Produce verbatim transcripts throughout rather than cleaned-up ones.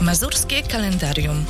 Mazurskie kalendarium.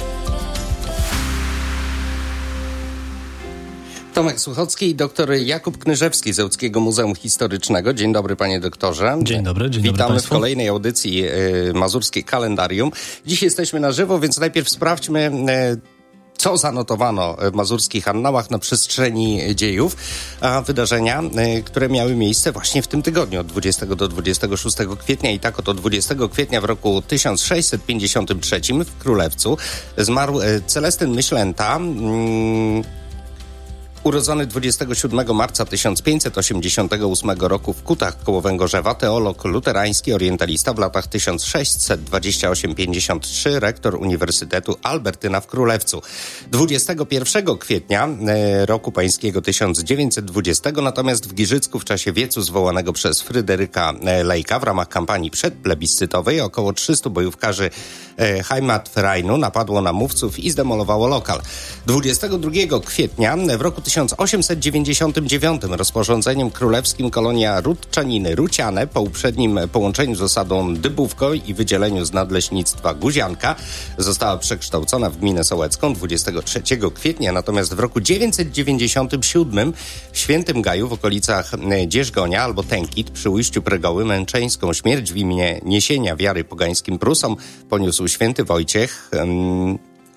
Tomek Suchocki i doktor Jakub Knyżewski z Ełckiego Muzeum Historycznego. Dzień dobry, panie doktorze. Dzień dobry, dzień Witamy dobry w kolejnej audycji y, Mazurskie Kalendarium. Dziś jesteśmy na żywo, więc najpierw sprawdźmy, y, co zanotowano w mazurskich annałach na przestrzeni dziejów, a wydarzenia, y, które miały miejsce właśnie w tym tygodniu, od dwudziestego do dwudziestego szóstego kwietnia. I tak oto dwudziestego kwietnia w roku tysiąc sześćset pięćdziesiątym trzecim w Królewcu zmarł y, Celestyn Myślęta, y, urodzony dwudziestego siódmego marca tysiąc pięćset osiemdziesiątego ósmego roku w Kutach koło Węgorzewa, teolog luterański, orientalista w latach tysiąc sześćset dwadzieścia osiem do pięćdziesiątego trzeciego, rektor Uniwersytetu Albertyna w Królewcu. dwudziestego pierwszego kwietnia e, roku pańskiego tysiąc dziewięćset dwudziestego natomiast w Giżycku w czasie wiecu zwołanego przez Fryderyka Lejka w ramach kampanii przedplebiscytowej około trzystu bojówkarzy e, Heimatvereinu napadło na mówców i zdemolowało lokal. dwudziestego drugiego kwietnia w roku tysiąc osiemset dziewięćdziesiątym dziewiątym rozporządzeniem królewskim kolonia Rudczaniny Ruciane po uprzednim połączeniu z osadą Dybówko i wydzieleniu z nadleśnictwa Guzianka została przekształcona w gminę sołecką dwudziestego trzeciego kwietnia, natomiast w roku dziewięćset dziewięćdziesiątym siódmym w Świętym Gaju w okolicach Dzierzgonia albo Tękit przy ujściu Pregoły męczeńską śmierć w imię niesienia wiary pogańskim Prusom poniósł święty Wojciech. Um,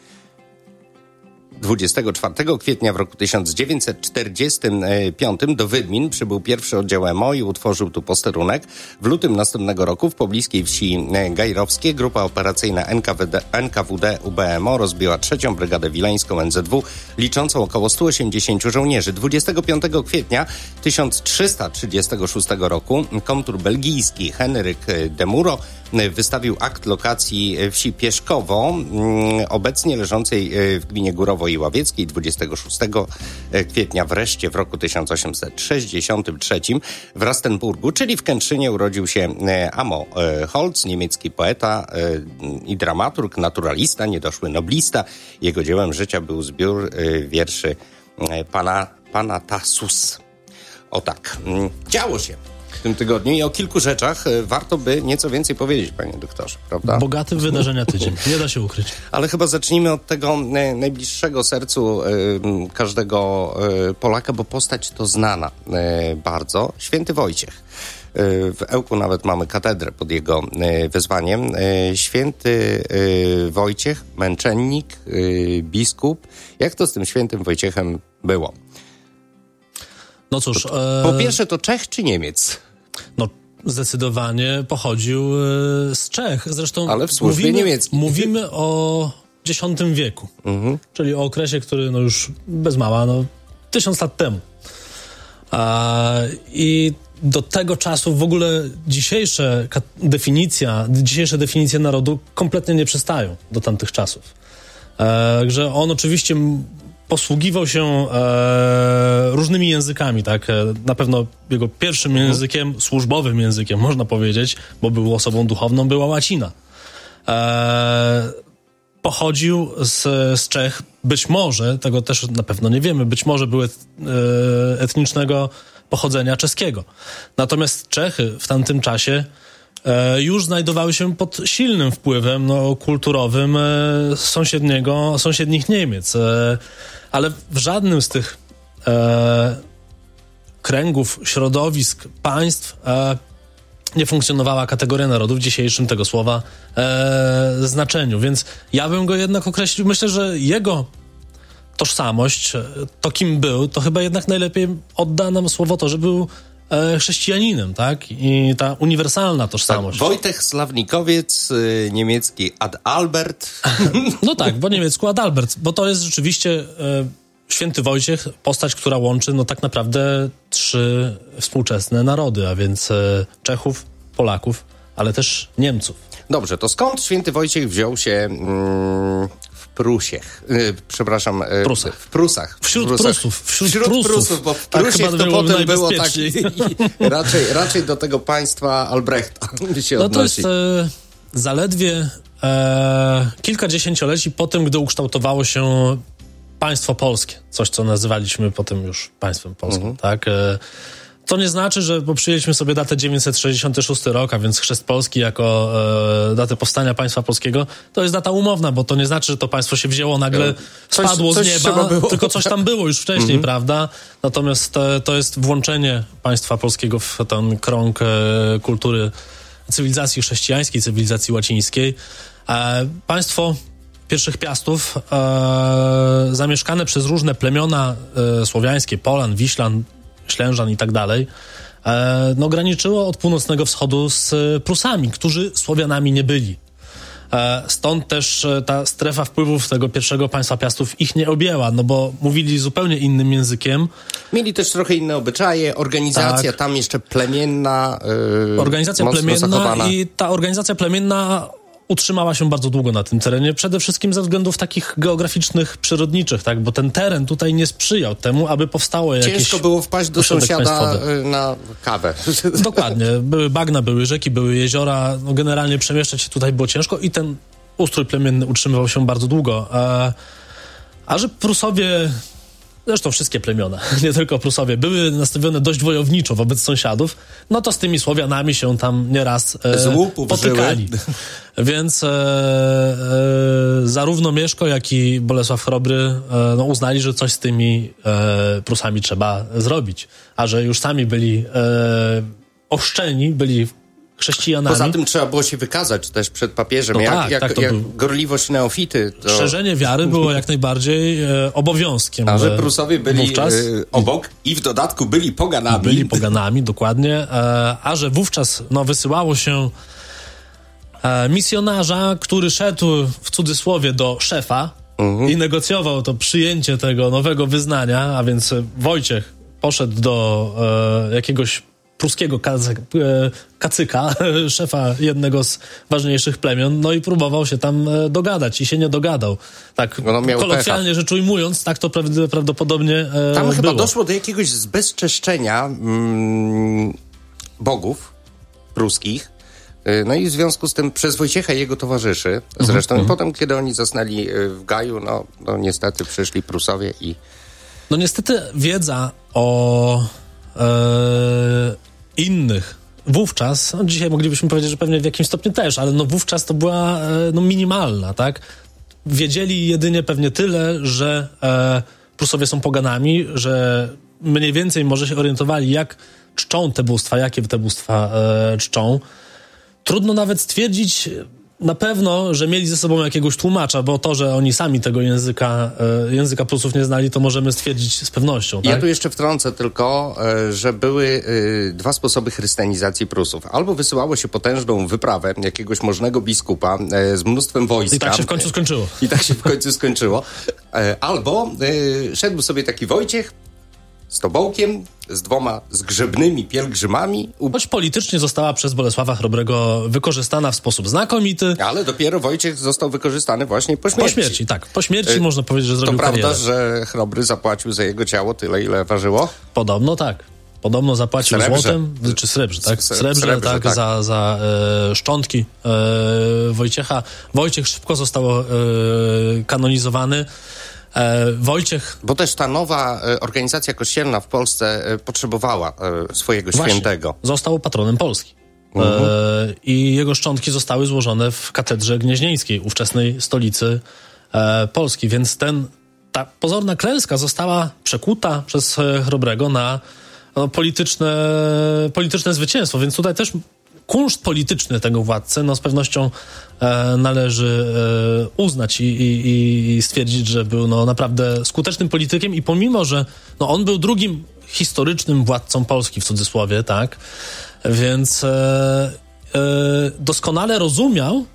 dwudziestego czwartego kwietnia w roku tysiąc dziewięćset czterdziestym piątym do Wydmin przybył pierwszy oddział M O i utworzył tu posterunek. W lutym następnego roku w pobliskiej wsi Gajrowskie grupa operacyjna N K W D, N K W D U B M O rozbiła trzecią Brygadę Wileńską N Z W liczącą około stu osiemdziesięciu żołnierzy. dwudziestego piątego kwietnia tysiąc trzysta trzydziestego szóstego roku komtur belgijski Henryk de Muro wystawił akt lokacji wsi Pieszkowo, obecnie leżącej w gminie Górowo i Ławieckiej. dwudziestego szóstego kwietnia wreszcie w roku tysiąc osiemset sześćdziesiątym trzecim w Rastenburgu, czyli w Kętrzynie, urodził się Amo Holz, niemiecki poeta i dramaturg, naturalista, niedoszły noblista. Jego dziełem życia był zbiór wierszy pana, pana Tassus. O tak, działo się w tym tygodniu i o kilku rzeczach warto by nieco więcej powiedzieć, panie doktorze, prawda? Bogaty w wydarzenia tydzień, nie da się ukryć. Ale chyba zacznijmy od tego najbliższego sercu y, każdego y, Polaka, bo postać to znana y, bardzo. Święty Wojciech. Y, w Ełku nawet mamy katedrę pod jego y, wezwaniem. Y, święty y, Wojciech, męczennik, y, biskup. Jak to z tym świętym Wojciechem było? No cóż... To, po pierwsze, to Czech czy Niemiec? No, zdecydowanie pochodził e, z Czech. Zresztą ale w służbie mówimy, niemieckiej. Mówimy o dziesiątym wieku, mhm. czyli o okresie, który no już bez mała, no tysiąc lat temu. A, I do tego czasu w ogóle dzisiejsze definicja, dzisiejsze definicje narodu kompletnie nie przystają do tamtych czasów. E, że on oczywiście posługiwał się e, różnymi językami, tak? Na pewno jego pierwszym mhm. językiem, służbowym językiem, można powiedzieć, bo był osobą duchowną, była łacina. E, pochodził z, z Czech, być może, tego też na pewno nie wiemy, być może były e, etnicznego pochodzenia czeskiego. Natomiast Czechy w tamtym czasie e, już znajdowały się pod silnym wpływem no, kulturowym e, sąsiedniego, sąsiednich Niemiec. E, ale w żadnym z tych e, kręgów, środowisk, państw e, nie funkcjonowała kategoria narodu w dzisiejszym tego słowa e, znaczeniu. Więc ja bym go jednak określił, myślę, że jego tożsamość, to kim był, to chyba jednak najlepiej odda nam słowo to, że był e, chrześcijaninem, tak? I ta uniwersalna tożsamość. Tak, Wojtek Slawnikowiec, y, niemiecki Adalbert. No tak, po niemiecku Adalbert, bo to jest rzeczywiście e, święty Wojciech, postać, która łączy no tak naprawdę trzy współczesne narody, a więc e, Czechów, Polaków, ale też Niemców. Dobrze, to skąd święty Wojciech wziął się mm, w Prusiech? Yy, przepraszam. Yy, Prusach. W Prusach. Wśród Prusach. Prusów. Wśród, wśród Prusów. Prusów, bo w tak Prusiech to było potem było tak i, i raczej, raczej do tego państwa Albrechta się no odnosi. To jest e, zaledwie e, kilka dziesięcioleci po tym, gdy ukształtowało się państwo polskie. Coś, co nazywaliśmy potem już państwem polskim, mhm. tak? E, To nie znaczy, że bo przyjęliśmy sobie datę dziewięćset sześćdziesiąty szósty rok, a więc chrzest Polski jako e, datę powstania państwa polskiego, to jest data umowna, bo to nie znaczy, że to państwo się wzięło nagle, coś, spadło coś z nieba, tylko coś tam było już wcześniej, mm-hmm. prawda? Natomiast to, to jest włączenie państwa polskiego w ten krąg e, kultury cywilizacji chrześcijańskiej, cywilizacji łacińskiej. E, państwo pierwszych Piastów e, zamieszkane przez różne plemiona e, słowiańskie, Polan, Wiślan, Ślężan i tak dalej, e, no graniczyło od północnego wschodu z Prusami, którzy Słowianami nie byli. E, stąd też e, ta strefa wpływów tego pierwszego państwa Piastów ich nie objęła, no bo mówili zupełnie innym językiem. Mieli też trochę inne obyczaje, organizacja tak. tam jeszcze plemienna, yy, organizacja plemienna zachowana. I ta organizacja plemienna utrzymała się bardzo długo na tym terenie, przede wszystkim ze względów takich geograficznych, przyrodniczych, tak, bo ten teren tutaj nie sprzyjał temu, aby powstało jakieś... Ciężko było wpaść do sąsiada państwowy. Na kawę. Dokładnie. Były bagna, były rzeki, były jeziora, no generalnie przemieszczać się tutaj było ciężko i ten ustrój plemienny utrzymywał się bardzo długo. A, a że Prusowie... Zresztą wszystkie plemiona, nie tylko Prusowie, były nastawione dość wojowniczo wobec sąsiadów, no to z tymi Słowianami się tam nieraz e, potykali. Więc e, e, zarówno Mieszko, jak i Bolesław Chrobry e, no, uznali, że coś z tymi e, Prusami trzeba zrobić. A że już sami byli e, ochrzczeni, byli chrześcijanami. Poza tym trzeba było się wykazać też przed papieżem, no jak, tak, jak, tak, jak był... gorliwość neofity. To... Szerzenie wiary było jak najbardziej e, obowiązkiem. A że Prusowie byli wówczas... e, obok i w dodatku byli poganami. Byli poganami, dokładnie. E, a że wówczas no, wysyłało się e, misjonarza, który szedł w cudzysłowie do szefa mhm. i negocjował to przyjęcie tego nowego wyznania, a więc Wojciech poszedł do e, jakiegoś pruskiego kacyka, szefa jednego z ważniejszych plemion, no i próbował się tam dogadać i się nie dogadał. Tak no kolokwialnie pecha. rzecz ujmując, tak to prawdopodobnie e, Tam było. chyba doszło do jakiegoś zbezczeszczenia mm, bogów pruskich. No i w związku z tym przez Wojciecha i jego towarzyszy zresztą. Mm-hmm. I potem, kiedy oni zasnęli w Gaju, no, no niestety przyszli Prusowie i... No niestety wiedza o e, innych wówczas, no dzisiaj moglibyśmy powiedzieć, że pewnie w jakimś stopniu też, ale no wówczas to była e, no minimalna, tak? Wiedzieli jedynie pewnie tyle, że e, Prusowie są poganami, że mniej więcej może się orientowali, jak czczą te bóstwa, jakie te bóstwa e, czczą. Trudno nawet stwierdzić na pewno, że mieli ze sobą jakiegoś tłumacza, bo to, że oni sami tego języka, e, języka Prusów nie znali, to możemy stwierdzić z pewnością. Tak? Ja tu jeszcze wtrącę tylko, e, że były e, dwa sposoby chrystianizacji Prusów. Albo wysyłało się potężną wyprawę jakiegoś możnego biskupa e, z mnóstwem wojska. I tak się w końcu skończyło. I tak się w końcu skończyło. E, albo e, szedł sobie taki Wojciech z tobołkiem, z dwoma zgrzebnymi pielgrzymami. Choć politycznie została przez Bolesława Chrobrego wykorzystana w sposób znakomity. Ale dopiero Wojciech został wykorzystany właśnie po śmierci. Po śmierci, tak. Po śmierci y- można powiedzieć, że zrobił To prawda, karierę. że Chrobry zapłacił za jego ciało tyle, ile ważyło? Podobno tak. Podobno zapłacił Srebrze. złotem, czy srebrze, tak? Srebrze, Srebrze tak, tak, za, za e, szczątki e, Wojciecha. Wojciech szybko został e, kanonizowany. E, Wojciech... Bo też ta nowa e, organizacja kościelna w Polsce e, potrzebowała e, swojego Właśnie, świętego. Został patronem Polski. Mhm. E, I jego szczątki zostały złożone w katedrze gnieźnieńskiej, ówczesnej stolicy e, Polski. Więc ten, ta pozorna klęska została przekuta przez e, Chrobrego na no, polityczne, polityczne zwycięstwo. Więc tutaj też kunszt polityczny tego władcy no z pewnością e, należy e, uznać i, i, i stwierdzić, że był no, naprawdę skutecznym politykiem i pomimo, że no, on był drugim historycznym władcą Polski w cudzysłowie, tak, więc e, e, doskonale rozumiał,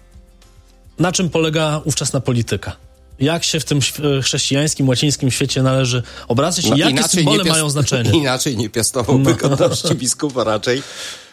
na czym polega ówczesna polityka. Jak się w tym chrześcijańskim, łacińskim świecie należy obracać i no, jakie symbole piast- mają znaczenie. Inaczej nie piastowałby no. godności biskupa raczej.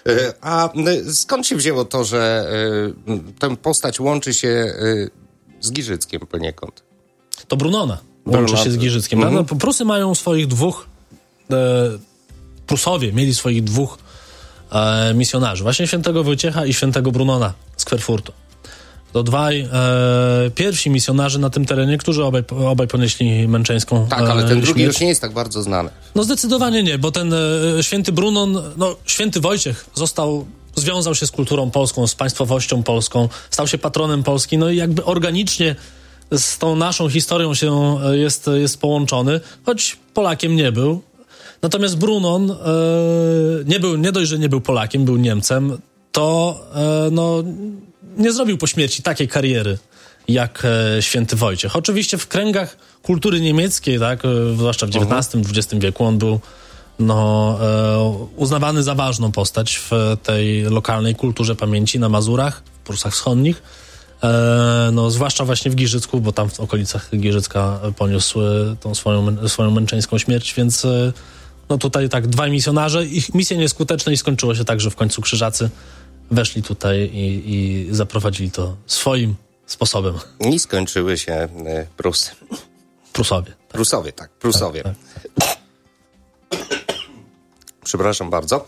A skąd się wzięło to, że tę postać łączy się z Giżyckiem poniekąd? To Brunona łączy Brunona. się z Giżyckiem. Mhm. No, Prusy mają swoich dwóch, e, Prusowie mieli swoich dwóch e, misjonarzy. Właśnie świętego Wojciecha i świętego Brunona z Kwerfurtu. To dwaj e, pierwsi misjonarze na tym terenie, którzy obaj, obaj ponieśli męczeńską Tak, ale ten e, drugi śmierć. już nie jest tak bardzo znany. No zdecydowanie nie, bo ten e, święty Brunon, no święty Wojciech został, związał się z kulturą polską, z państwowością polską, stał się patronem Polski, no i jakby organicznie z tą naszą historią się e, jest, jest połączony, choć Polakiem nie był. Natomiast Brunon e, nie był, nie dość, że nie był Polakiem, był Niemcem, to e, no nie zrobił po śmierci takiej kariery jak e, święty Wojciech. Oczywiście w kręgach kultury niemieckiej, tak, e, zwłaszcza w dziewiętnastym, dwudziestym wieku, on był no, e, uznawany za ważną postać w tej lokalnej kulturze pamięci na Mazurach, w Prusach Wschodnich. E, no, zwłaszcza właśnie w Giżycku, bo tam w okolicach Giżycka poniósł e, tą swoją, swoją męczeńską śmierć, więc e, no tutaj tak, dwaj misjonarze, ich misje nieskuteczne i skończyło się tak, że w końcu krzyżacy weszli tutaj i, i zaprowadzili to swoim sposobem. I skończyły się e, Prusy. Prusowie. Tak. Prusowie, tak, Prusowie. Tak, tak. Przepraszam bardzo.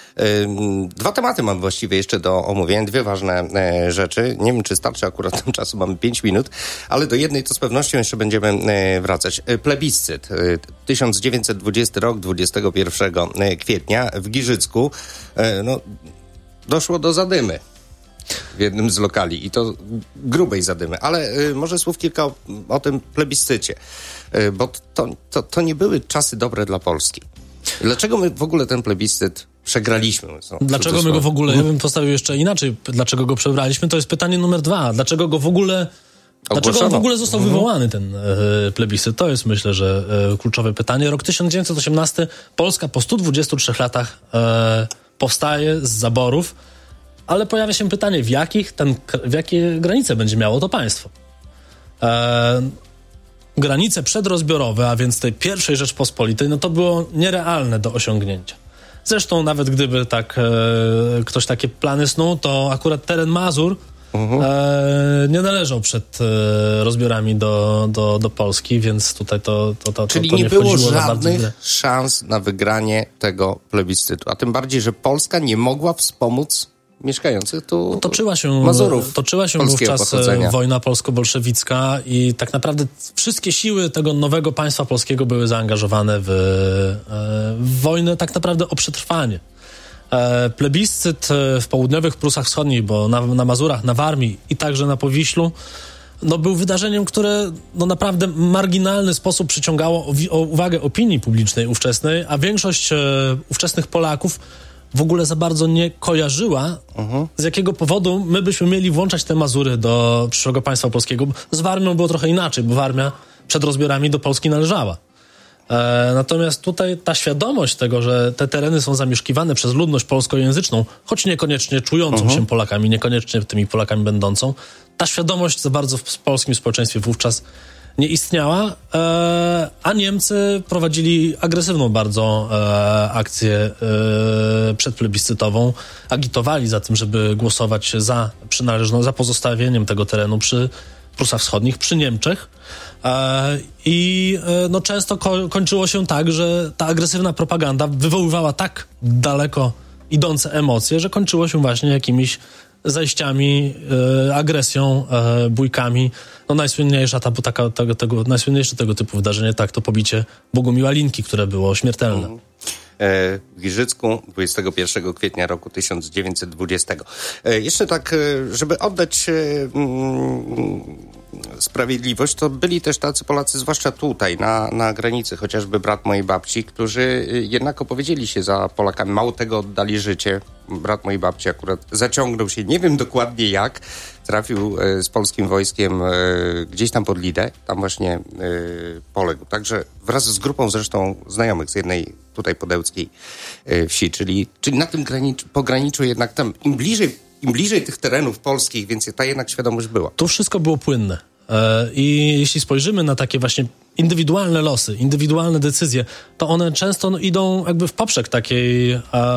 Dwa tematy mam właściwie jeszcze do omówienia, dwie ważne e, rzeczy. Nie wiem, czy starczy akurat tym czasu, mamy pięć minut, ale do jednej to z pewnością jeszcze będziemy e, wracać. E, plebiscyt. E, tysiąc dziewięćset dwudziesty rok, dwudziestego pierwszego kwietnia w Giżycku e, no, doszło do zadymy w jednym z lokali i to grubej zadymy, ale e, może słów kilka o, o tym plebiscycie, e, bo to, to, to nie były czasy dobre dla Polski. Dlaczego my w ogóle ten plebiscyt przegraliśmy? Co, dlaczego my go w ogóle, ja bym postawił jeszcze inaczej, dlaczego go przegraliśmy, to jest pytanie numer dwa. Dlaczego go w ogóle, dlaczego on w ogóle został mhm. wywołany, ten e, plebiscyt? To jest, myślę, że e, kluczowe pytanie. Rok tysiąc dziewięćset osiemnasty, Polska po stu dwudziestu trzech latach e, powstaje z zaborów, ale pojawia się pytanie, w jakich ten, w jakie granice będzie miało to państwo? E, granice przedrozbiorowe, a więc tej pierwszej Rzeczpospolitej, no to było nierealne do osiągnięcia. Zresztą nawet gdyby tak e, ktoś takie plany snuł, to akurat teren Mazur uh-huh. e, nie należał przed e, rozbiorami do, do, do Polski, więc tutaj to, to, to, Czyli to, to nie nie było wchodziło żadnych bardzo... szans na wygranie tego plebiscytu, a tym bardziej, że Polska nie mogła wspomóc mieszkających tu toczyła się, Mazurów toczyła się wówczas pochodzenia. wojna polsko-bolszewicka i tak naprawdę wszystkie siły tego nowego państwa polskiego były zaangażowane w, w wojnę tak naprawdę o przetrwanie. Plebiscyt w południowych Prusach Wschodnich, bo na, na Mazurach, na Warmii i także na Powiślu, no był wydarzeniem, które no naprawdę w marginalny sposób przyciągało o, o uwagę opinii publicznej ówczesnej, a większość e, ówczesnych Polaków w ogóle za bardzo nie kojarzyła, uh-huh. z jakiego powodu my byśmy mieli włączać te Mazury do przyszłego państwa polskiego. Z Warmią było trochę inaczej, bo Warmia przed rozbiorami do Polski należała. E, natomiast tutaj ta świadomość tego, że te tereny są zamieszkiwane przez ludność polskojęzyczną, choć niekoniecznie czującą uh-huh. się Polakami, niekoniecznie tymi Polakami będącą, ta świadomość za bardzo w polskim społeczeństwie wówczas nie istniała, e, a Niemcy prowadzili agresywną bardzo e, akcję e, przedplebiscytową. Agitowali za tym, żeby głosować za przynależną, za pozostawieniem tego terenu przy Prusach Wschodnich, przy Niemczech. E, I e, no, często ko- kończyło się tak, że ta agresywna propaganda wywoływała tak daleko idące emocje, że kończyło się właśnie jakimiś zajściami, e, agresją, e, bójkami. No najsłynniejsza ta, taka, tego, tego, najsłynniejsze tego typu wydarzenie, tak, to pobicie Bogumiła Linki, które było śmiertelne. Mhm. E, w Giżycku dwudziestego pierwszego kwietnia roku tysiąc dziewięćset dwudziestego. E, jeszcze tak, e, żeby oddać e, mm, sprawiedliwość, to byli też tacy Polacy, zwłaszcza tutaj, na, na granicy, chociażby brat mojej babci, którzy jednak opowiedzieli się za Polakami. Mało tego, oddali życie. Brat mojej babci akurat zaciągnął się, nie wiem dokładnie jak, trafił e, z polskim wojskiem e, gdzieś tam pod Lidę, tam właśnie e, poległ. Także wraz z grupą zresztą znajomych z jednej tutaj podełckiej e, wsi, czyli, czyli na tym granicz, pograniczu jednak tam, im bliżej, im bliżej tych terenów polskich, więc ta jednak świadomość była. Tu wszystko było płynne. E, I jeśli spojrzymy na takie właśnie indywidualne losy, indywidualne decyzje, to one często no, idą jakby w poprzek takiej e,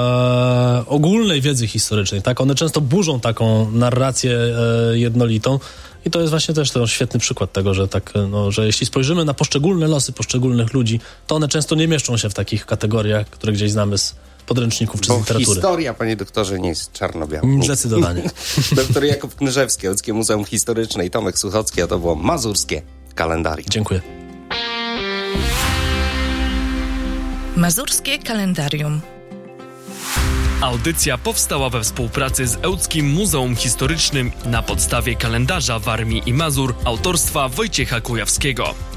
ogólnej wiedzy historycznej, tak? One często burzą taką narrację e, jednolitą i to jest właśnie też ten świetny przykład tego, że tak, no, że jeśli spojrzymy na poszczególne losy poszczególnych ludzi, to one często nie mieszczą się w takich kategoriach, które gdzieś znamy z podręczników czy Bo z literatury. historia, panie doktorze, nie jest czarno-biała. Zdecydowanie. Doktor Jakub Knyżewski, Łódzkie Muzeum Historyczne i Tomek Suchocki, a to było Mazurskie Kalendarium. Dziękuję. Mazurskie Kalendarium. Audycja powstała we współpracy z Ełckim Muzeum Historycznym na podstawie kalendarza Warmii i Mazur autorstwa Wojciecha Kujawskiego.